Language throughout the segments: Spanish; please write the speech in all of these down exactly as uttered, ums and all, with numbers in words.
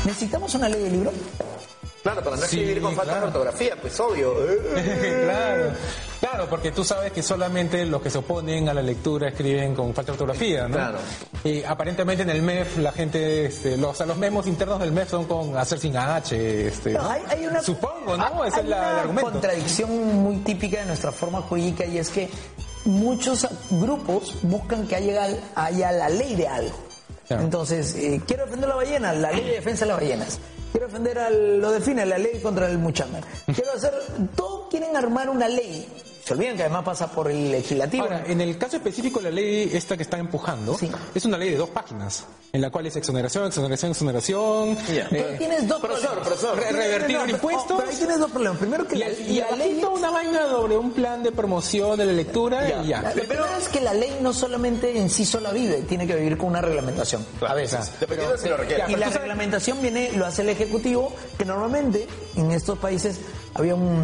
¿Necesitamos una ley de libro? Claro, para no Sí, escribir con falta claro. de ortografía, pues obvio. claro, claro, porque tú sabes que solamente los que se oponen a la lectura escriben con falta de ortografía, ¿no? Claro. Y aparentemente en el M E F la gente, este, los, o sea, los memos internos del M E F son con hacer sin H, este, No, ¿no? hay, hay una, Supongo, ¿no? hay Ese es la, el una argumento. contradicción muy típica de nuestra forma jurídica y es que muchos grupos buscan que haya, haya la ley de algo. Claro. Entonces, eh, quiero defender la ballena, la ley de defensa de las ballenas. Quiero defender a los delfines, la ley contra el muchamber. Quiero hacer... Todos quieren armar una ley. Se olvidan que además pasa por el legislativo. Ahora, en el caso específico, la ley esta que está empujando Sí. es una ley de dos páginas, en la cual es exoneración, exoneración, exoneración. Ya. Pero eh, tienes dos profesor, problemas. profesor, re- revertir No, no, impuestos. oh, pero ahí tienes dos problemas. Primero que y, la, el- y la ley... abajito una vaina sobre un plan de promoción de la lectura Ya. y ya. Lo primero es que la ley no solamente en sí sola vive, tiene que vivir con una reglamentación. A veces, dependiendo de si lo requiere. Ya, Y pero la tú sabes- reglamentación viene, lo hace el Ejecutivo, que normalmente en estos países había un,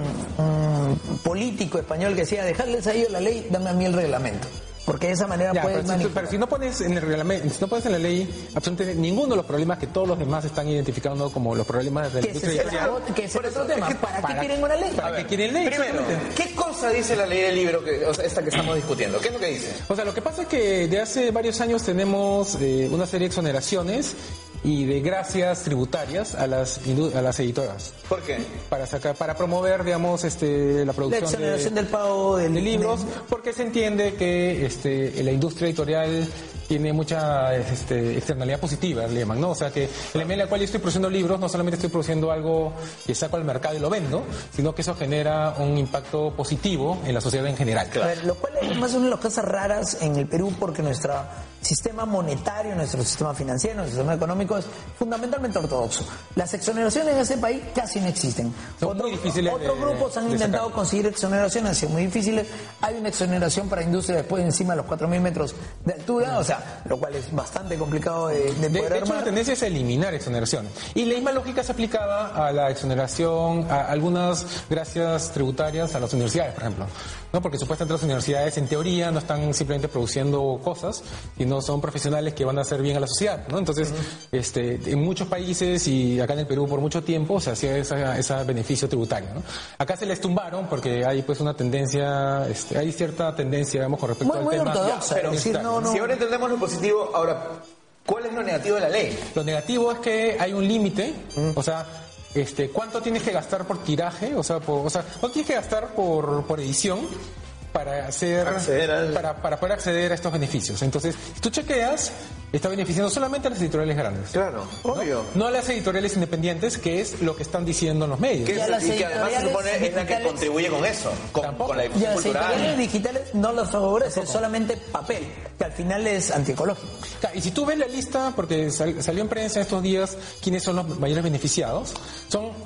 un político español que decía, dejarles a ellos la ley, dame a mí el reglamento. Porque de esa manera Ya, puedes pero, si, manipular. pero si no pones en el reglamento, si no pones en la ley absolutamente ninguno de los problemas que todos los demás están identificando como los problemas de la Que ese industria es el, editorial, otro- que ese es otro eso, tema. es que ¿Para, ¿para qué quieren una ley? ¿para qué quieren ley? Primero, Exactamente. ¿qué cosa dice la ley del libro, que, o sea, esta que estamos discutiendo? ¿Qué es lo que dice? O sea, lo que pasa es que de hace varios años tenemos eh, una serie de exoneraciones y de gracias tributarias a las indu- a las editoras ¿Por qué? para sacar para promover, digamos, este la La producción exoneración de, del pago del, de libros, de- porque se entiende que este la industria editorial tiene mucha este, externalidad positiva, le llaman, ¿no? O sea, que en la medida en la cual yo estoy produciendo libros, no solamente estoy produciendo algo que saco al mercado y lo vendo, sino que eso genera un impacto positivo en la sociedad en general. A ver, lo cual es más una de las cosas raras en el Perú porque nuestro sistema monetario, nuestro sistema financiero, nuestro sistema económico es fundamentalmente ortodoxo. Las exoneraciones en ese país casi no existen. Son Otro- muy difíciles otros de- grupos han de intentado sacar. conseguir exoneraciones, han sido muy difíciles. Hay una exoneración para industria después encima de los cuatro mil metros de altura, o sea, lo cual es bastante complicado de, de De, poder de hecho, la armar. tendencia es a eliminar exoneraciones. Y la misma lógica se aplicaba a la exoneración, a algunas gracias tributarias a las universidades, por ejemplo. ¿No? Porque supuestamente las universidades, en teoría, no están simplemente produciendo cosas, sino son profesionales que van a hacer bien a la sociedad, ¿no? Entonces, este, en muchos países y acá en el Perú por mucho tiempo se hacía esa- ese beneficio tributario, ¿no? Acá se les tumbaron porque hay pues una tendencia, este, hay cierta tendencia, digamos, con respecto Muy, al muy tema. ortodoxa, pero es decir, no, no. Si ahora entendemos lo positivo, ahora, ¿cuál es lo negativo de la ley? Lo negativo es que hay un límite, o sea, este, ¿cuánto tienes que gastar por tiraje? O sea, por, o sea, ¿cuánto tienes que gastar por, por edición para hacer, Acceder al- para, para poder acceder a estos beneficios? Entonces, si tú chequeas, está beneficiando solamente a las editoriales grandes. Claro, obvio. No a las editoriales independientes, que es lo que están diciendo en los medios. Que Y a es- las y que además se supone editoriales es la que digitales- contribuye con eso, con, Tampoco. con la Y difusión a las editoriales cultural. digitales no los favorece, es solamente papel, que al final es antiecológico. Claro, y si tú ves la lista, porque sal- salió en prensa estos días quiénes son los mayores beneficiados, son,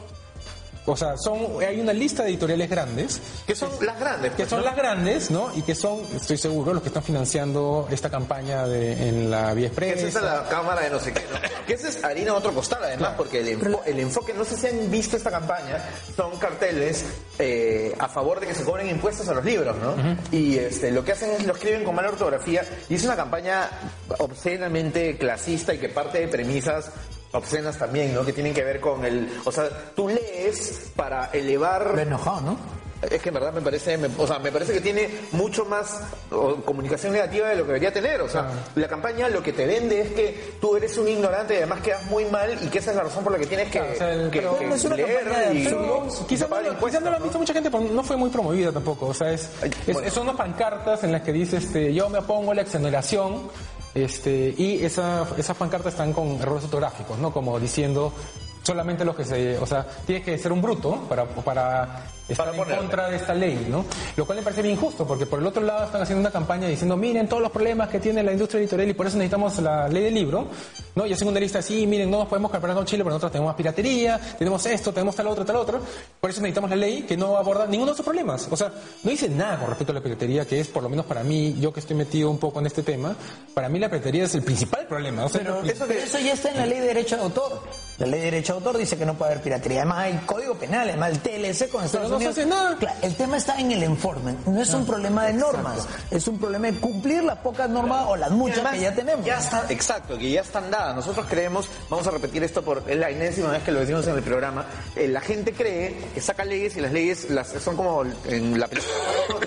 o sea, son, hay una lista de editoriales grandes, Que son las grandes. que pues, son ¿no? las grandes, ¿no? Y que son, estoy seguro, los que están financiando esta campaña de, en la Vía Que es esa Expresa. la cámara de no sé qué, ¿no? Que esa es harina de otro costal, además, porque el, enfo- el enfoque, no sé si han visto esta campaña, son carteles eh, a favor de que se cobren impuestos a los libros, ¿no? Y este, lo que hacen es lo escriben con mala ortografía y es una campaña obscenamente clasista y que parte de premisas obscenas también, ¿no? Que tienen que ver con el... O sea, tú lees para elevar... Lo enojado, ¿no? Es que en verdad me parece, me- o sea, me parece que tiene mucho más o, comunicación negativa de lo que debería tener. O sea, la campaña lo que te vende es que tú eres un ignorante y además quedas muy mal y que esa es la razón por la que tienes que, Claro, o sea, el- que- pero que no es una leer campaña de y, absurdo. y Quizás no, pagar lo- impuestos, quizás no lo ha ¿no? visto mucha gente, pero no fue muy promovida tampoco. O sea, es, Ay, es- bueno. son unas pancartas en las que dice, este, yo me opongo a la exoneración, este, y esa, esas pancartas están con errores ortográficos, ¿no? Como diciendo solamente los que se, o sea, tienes que ser un bruto para, para estar Para en ponerle. contra de esta ley, ¿no? Lo cual me parece bien injusto, porque por el otro lado están haciendo una campaña diciendo, miren todos los problemas que tiene la industria editorial y por eso necesitamos la ley del libro, ¿no? Y hacen una lista así, miren, no nos podemos comparar con Chile, pero nosotros tenemos más piratería, tenemos esto, tenemos tal otro, tal otro, por eso necesitamos la ley que no aborda ninguno de esos problemas. O sea, no dice nada con respecto a la piratería, que es, por lo menos para mí, yo que estoy metido un poco en este tema, para mí la piratería es el principal problema. O sea, Pero lo- eso, pero eso ya está en la ley de derecho de autor. La ley de derecho de autor dice que no puede haber piratería. Además hay código penal, además el T L C con Estados Pero no Unidos. se hace nada. Claro, el tema está en el enforcement. No es un problema de normas, exacto. Es un problema de cumplir las pocas normas claro. o las muchas además, que ya tenemos. Ya está, exacto, que ya están dadas. Nosotros creemos, vamos a repetir esto por es la enésima vez que lo decimos en el programa, eh, la gente cree que saca leyes y las leyes las, son como en la película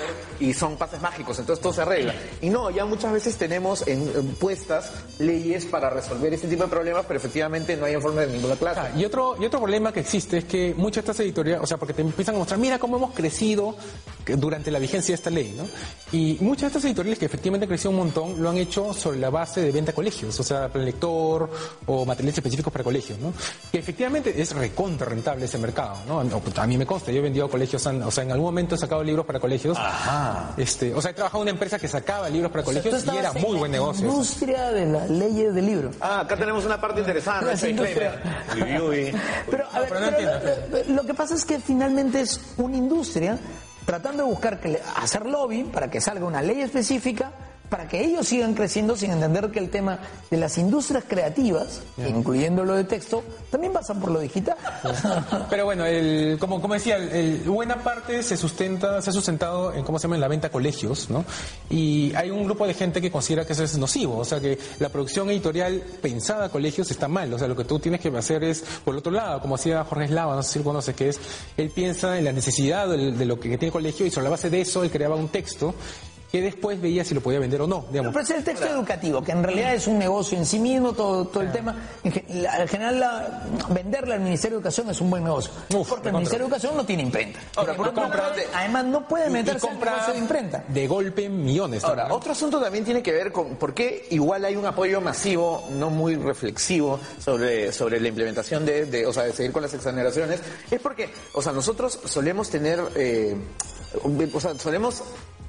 y son pases mágicos, entonces todo se arregla. Y no, ya muchas veces tenemos en, en puestas leyes para resolver este tipo de problemas, pero efectivamente no hay informe de ninguna clase. Ah, y otro y otro problema que existe es que muchas de estas editoriales, o sea, porque te empiezan a mostrar, mira cómo hemos crecido durante la vigencia de esta ley, ¿no? Y muchas de estas editoriales que efectivamente han crecido un montón lo han hecho sobre la base de venta a colegios, o sea, plan lector o materiales específicos para colegios, ¿no? Que efectivamente es recontra rentable ese mercado, ¿no? A mí me consta, yo he vendido a colegios, o sea, en algún momento he sacado libros para colegios. Ajá. Este, o sea, he trabajado en una empresa que sacaba libros para colegios o sea, y era muy buen negocio. La industria de las leyes del libro. Ah, acá tenemos una parte interesante. Esa industria. Uy, uy. Pero, a no, ver, pero no pero entiendo. Lo, lo que pasa es que finalmente es una industria tratando de buscar que, hacer lobby para que salga una ley específica para que ellos sigan creciendo sin entender que el tema de las industrias creativas, yeah. incluyendo lo de texto, también pasan por lo digital. Pero bueno, el, como, como decía, el, el, buena parte se sustenta, se ha sustentado en, ¿cómo se llama?, en la venta a colegios, ¿no? Y hay un grupo de gente que considera que eso es nocivo, o sea que la producción editorial pensada a colegios está mal, o sea, lo que tú tienes que hacer es, por el otro lado, como hacía Jorge Eslava, no sé si lo conoces, que es, él piensa en la necesidad de, de lo que tiene el colegio y sobre la base de eso él creaba un texto que después veía si lo podía vender o no, digamos. Pero es el texto claro. educativo, que en realidad es un negocio en sí mismo, todo, todo el tema. En, la, en general, la, venderle al Ministerio de Educación es un buen negocio. Uf, porque el Ministerio de Educación no tiene imprenta. Ahora, por compra de... Además, no puede meterse en el negocio de imprenta. De golpe, millones. Ahora, también. Otro asunto también tiene que ver con por qué igual hay un apoyo masivo, no muy reflexivo, sobre, sobre la implementación de, de, o sea, de seguir con las exoneraciones. Es porque, o sea, nosotros solemos tener, eh, o sea, solemos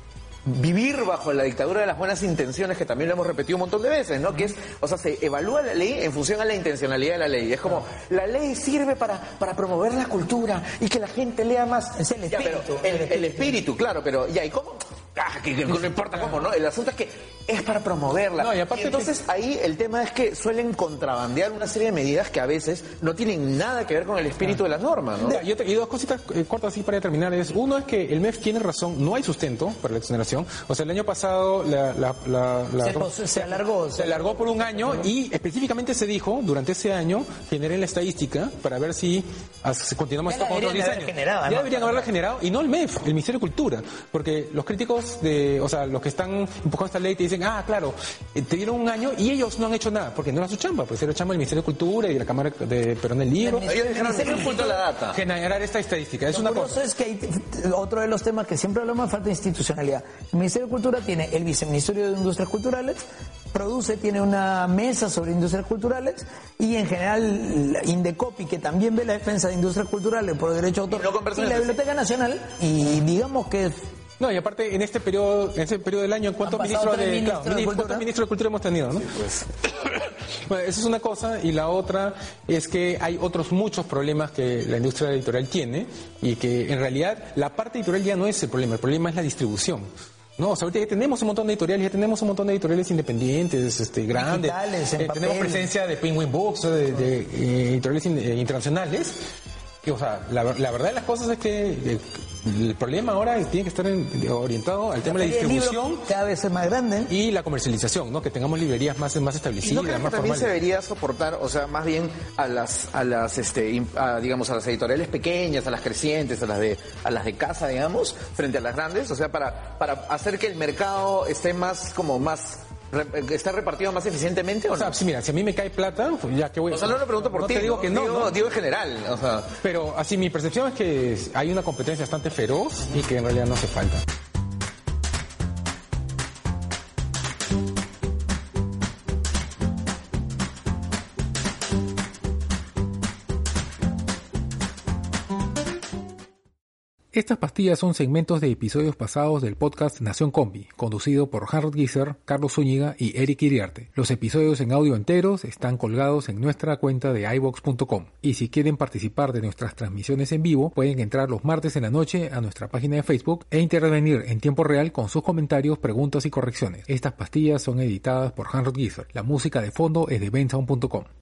vivir bajo la dictadura de las buenas intenciones, que también lo hemos repetido un montón de veces, ¿no? Que es, o sea, se evalúa la ley en función a la intencionalidad de la ley. Es como, la ley sirve para, para promover la cultura y que la gente lea más. Es el espíritu. Ya, pero el, el espíritu, claro, pero ya, ¿y cómo? Ah, que, que no importa cómo, ¿no? El asunto es que es para promoverla. No, y aparte y entonces que... ahí el tema es que suelen contrabandear una serie de medidas que a veces no tienen nada que ver con el espíritu ah. de las normas, ¿no? Yo te, y dos cositas eh, cortas así para terminar es, uno es que el M E F tiene razón, no hay sustento para la exoneración. O sea, el año pasado la, la, la, la se, pues, se alargó. Se alargó por un año y específicamente se dijo, durante ese año, generen la estadística para ver si as, continuamos esto con otros diez años. Generado, ya ¿no? deberían haberla generado, y no el M E F, el Ministerio de Cultura, porque los críticos de, o sea, los que están empujando esta ley te dicen, ah, claro, te dieron un año y ellos no han hecho nada, porque no era su chamba, pues era chamba del Ministerio de Cultura y de la Cámara de Perón del Libro. Ellos dijeron, Ministerio de Cultura la data. Generar esta estadística, es Lo una cosa. es que hay otro de los temas que siempre hablamos, falta de institucionalidad. El Ministerio de Cultura tiene el Viceministerio de Industrias Culturales, produce, tiene una mesa sobre industrias culturales y en general Indecopi, que también ve la defensa de industrias culturales por derecho de autor, y, y la Biblioteca Nacional, y digamos que... No, y aparte, en este periodo, en este periodo del año, ¿cuántos ministros de, ministros claro, de ¿cuántos ministros de Cultura hemos tenido, no? Sí, pues. Bueno, esa es una cosa, y la otra es que hay otros muchos problemas que la industria editorial tiene, y que en realidad la parte editorial ya no es el problema, el problema es la distribución. No, o sea, ahorita ya tenemos un montón de editoriales, ya tenemos un montón de editoriales independientes, este, grandes. Eh, tenemos presencia de Penguin Books, de, de, de eh, editoriales in, eh, internacionales. Que, o sea, la, la verdad de las cosas es que eh, el problema ahora es, tiene que estar en, orientado al tema de la distribución, cada vez es más grande, y la comercialización, ¿no? Que tengamos librerías más más establecidas, ¿Y no crees más que también formales? Se debería soportar, o sea, más bien a las a las este a, digamos a las editoriales pequeñas, a las crecientes, a las de a las de casa, digamos, frente a las grandes, o sea, para para hacer que el mercado esté más como más ¿está repartido más eficientemente o no? O sea, sí, mira, si a mí me cae plata, pues ya que voy. O sea, no lo pregunto por no ti, te digo ¿no? que no, digo, ¿no? digo en general, o sea. Pero así mi percepción es que hay una competencia bastante feroz y que en realidad no hace falta. Estas pastillas son segmentos de episodios pasados del podcast Nación Combi, conducido por Harold Gieser, Carlos Zúñiga y Eric Iriarte. Los episodios en audio enteros están colgados en nuestra cuenta de i vox punto com. Y si quieren participar de nuestras transmisiones en vivo, pueden entrar los martes en la noche a nuestra página de Facebook e intervenir en tiempo real con sus comentarios, preguntas y correcciones. Estas pastillas son editadas por Harold Gieser. La música de fondo es de bensound punto com.